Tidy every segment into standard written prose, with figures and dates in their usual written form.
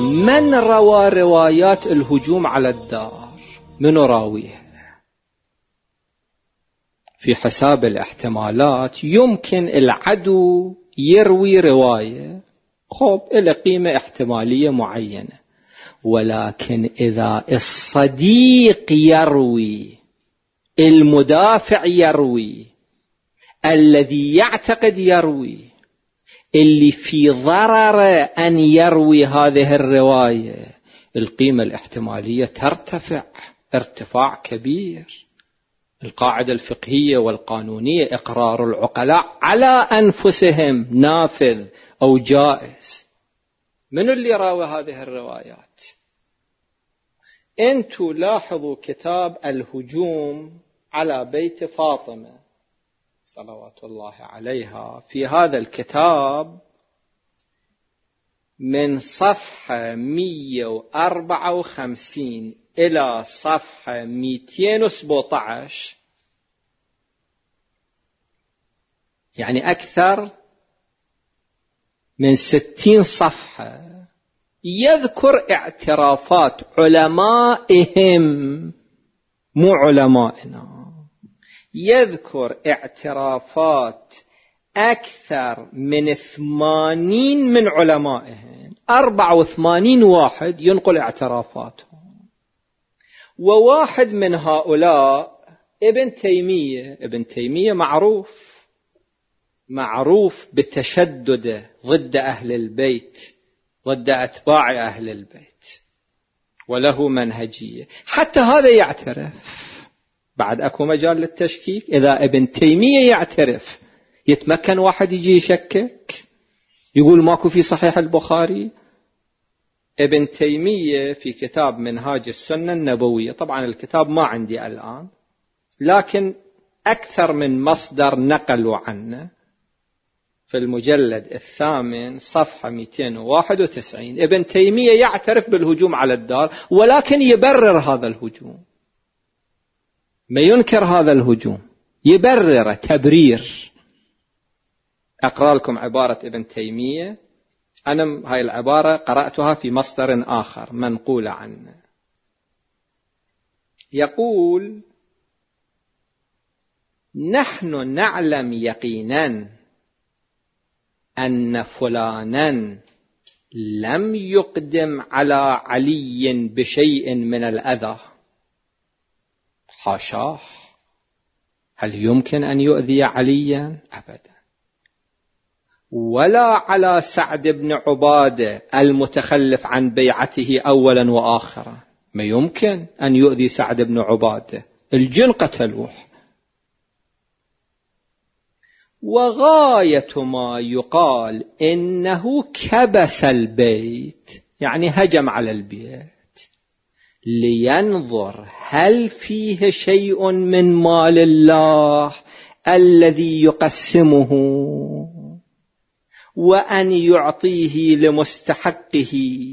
من روى روايات الهجوم على الدار؟ من راويها؟ في حساب الاحتمالات يمكن العدو يروي رواية إلى قيمة احتمالية معينة، ولكن إذا الصديق يروي، المدافع يروي، الذي يعتقد يروي، اللي في ضرر أن يروي هذه الرواية، القيمة الاحتمالية ترتفع ارتفاع كبير. القاعدة الفقهية والقانونية إقرار العقلاء على أنفسهم نافذ أو جائز. من اللي راوي هذه الروايات؟ أنتوا لاحظوا كتاب الهجوم على بيت فاطمة صلوات الله عليها. في هذا الكتاب من صفحة 154 إلى صفحة 217، يعني أكثر من 60 صفحة، يذكر اعترافات علمائهم، مو علمائنا، يذكر اعترافات أكثر من 80 من علمائهم، 84 واحد ينقل اعترافاتهم. وواحد من هؤلاء ابن تيمية. ابن تيمية معروف بتشدده ضد أهل البيت، ضد أتباع أهل البيت، وله منهجية. حتى هذا يعترف. بعد أكو مجال للتشكيك. إذا ابن تيمية يعترف، يتمكن واحد يجي يشكك يقول ماكو في صحيح البخاري؟ ابن تيمية في كتاب منهاج السنة النبوية، طبعا الكتاب ما عندي الآن، لكن أكثر من مصدر نقلوا عنه، في المجلد 8 صفحة 291 ابن تيمية يعترف بالهجوم على الدار، ولكن يبرر هذا الهجوم، ما ينكر هذا الهجوم، يبرر تبرير. أقرأ لكم عبارة ابن تيمية. أنا هاي العبارة قرأتها في مصدر آخر منقولة عنه. يقول: نحن نعلم يقينا أن فلانا لم يقدم على علي بشيء من الأذى. حاشاه، هل يمكن أن يؤذي عليا؟ أبدا. ولا على سعد بن عبادة المتخلف عن بيعته أولا وآخرا، ما يمكن أن يؤذي سعد بن عبادة، الجن قتلوه. وغاية ما يقال إنه كبس البيت، يعني هجم على البيت، لينظر هل فيه شيء من مال الله الذي يقسمه، وأن يعطيه لمستحقه.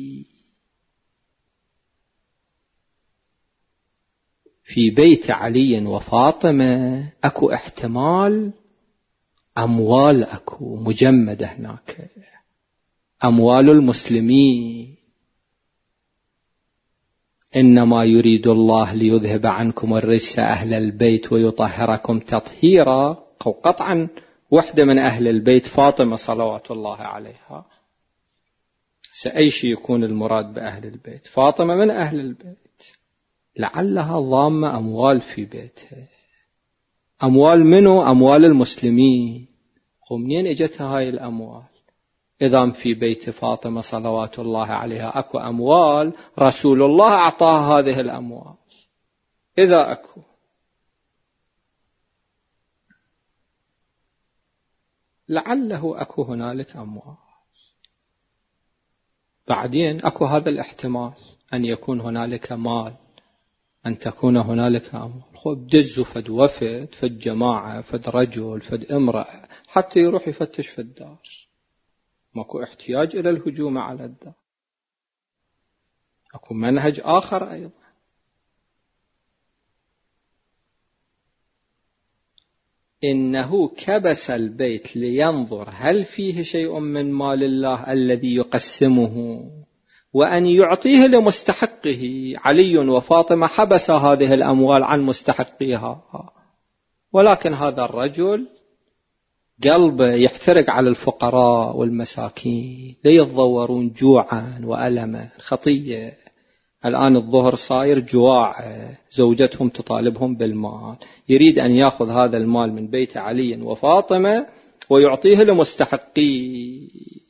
في بيت علي وفاطمة أكو احتمال أموال أكو مجمدة هناك، أموال المسلمين. إنما يريد الله ليذهب عنكم الرجس أهل البيت ويطهركم تطهيرا. قطعا وحدة من أهل البيت فاطمة صلوات الله عليها، أي شيء يكون المراد بأهل البيت، فاطمة من أهل البيت، لعلها ضامة أموال في بيتها. أموال منو؟ أموال المسلمين. ومنين اجتها هاي الأموال؟ إذا في بيت فاطمة صلوات الله عليها أكو أموال، رسول الله أعطاها هذه الأموال. إذا أكو، لعله أكو هنالك أموال. بعدين أكو هذا الاحتمال أن يكون هنالك مال، أن تكون هنالك أموال. خب دزوا فد وفد، فد جماعة، فد رجل، فد امرأة، حتى يروح يفتش في الدار. ماكو احتياج إلى الهجوم على الدار. أكو منهج آخر أيضا. إنه كبس البيت لينظر هل فيه شيء من مال الله الذي يقسمه، وأن يعطيه لمستحقه. علي وفاطمة حبس هذه الأموال عن مستحقيها، ولكن هذا الرجل قلبه يحترق على الفقراء والمساكين ليتضورون جوعا وألما. خطية. الآن الظهر صاير جواع، زوجتهم تطالبهم بالمال، يريد أن يأخذ هذا المال من بيت علي وفاطمة ويعطيه لمستحقيه.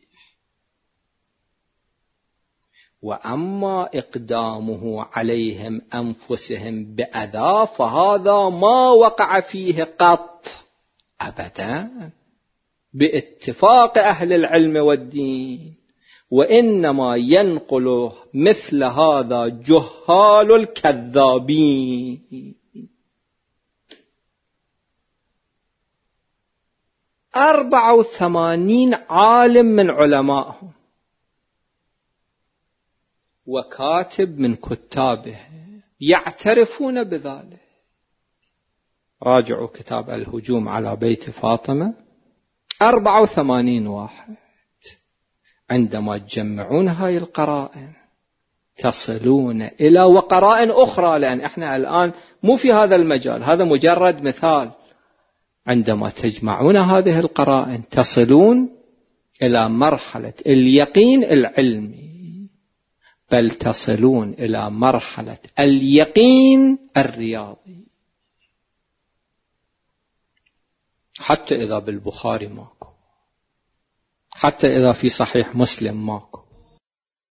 وأما إقدامه عليهم أنفسهم بأذى فهذا ما وقع فيه قط أبدا باتفاق أهل العلم والدين، وإنما ينقل مثل هذا جهال الكذابين. 84 عالم من علمائهم وكاتب من كتابه يعترفون بذلك. راجعوا كتاب الهجوم على بيت فاطمة، 84 واحد. عندما تجمعون هاي القرائن تصلون إلى وقرائن أخرى، لأن احنا الآن مو في هذا المجال، هذا مجرد مثال. عندما تجمعون هذه القرائن تصلون إلى مرحلة اليقين العلمي، بل تصلون إلى مرحلة اليقين الرياضي. حتى إذا بالبخاري ماكو، حتى إذا في صحيح مسلم ماكو،